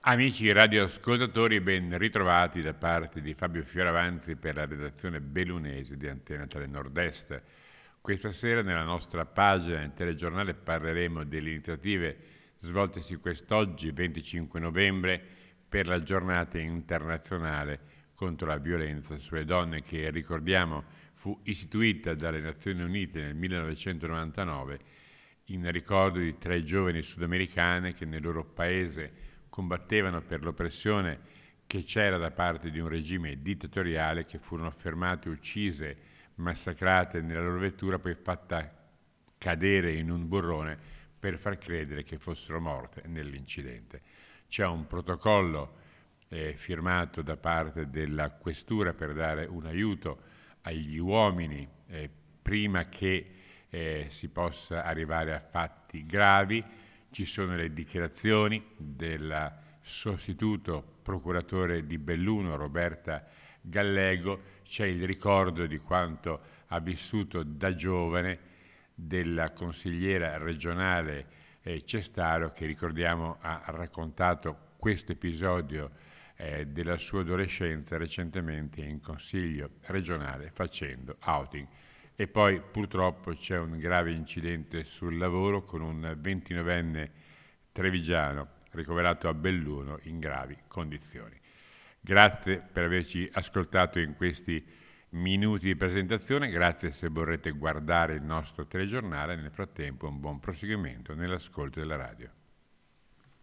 Amici radioascoltatori, ben ritrovati da parte di Fabio Fioravanti per la redazione bellunese di Antena 3 Nord-Est. Questa sera nella nostra pagina in telegiornale parleremo delle iniziative svoltesi quest'oggi, 25 novembre, per la giornata internazionale contro la violenza sulle donne che, ricordiamo, fu istituita dalle Nazioni Unite nel 1999 in ricordo di 3 giovani sudamericane che nel loro paese combattevano per l'oppressione che c'era da parte di un regime dittatoriale, che furono fermate, uccise, massacrate nella loro vettura, poi fatta cadere in un burrone per far credere che fossero morte nell'incidente. C'è un protocollo firmato da parte della questura per dare un aiuto agli uomini prima che si possa arrivare a fatti gravi. Ci sono le dichiarazioni del sostituto procuratore di Belluno, Roberta Gallego, c'è il ricordo di quanto ha vissuto da giovane della consigliera regionale Cestaro, che ricordiamo ha raccontato questo episodio della sua adolescenza recentemente in consiglio regionale facendo outing. E poi purtroppo c'è un grave incidente sul lavoro con un 29enne trevigiano ricoverato a Belluno in gravi condizioni. Grazie per averci ascoltato in questi minuti di presentazione, grazie se vorrete guardare il nostro telegiornale. Nel frattempo un buon proseguimento nell'ascolto della radio.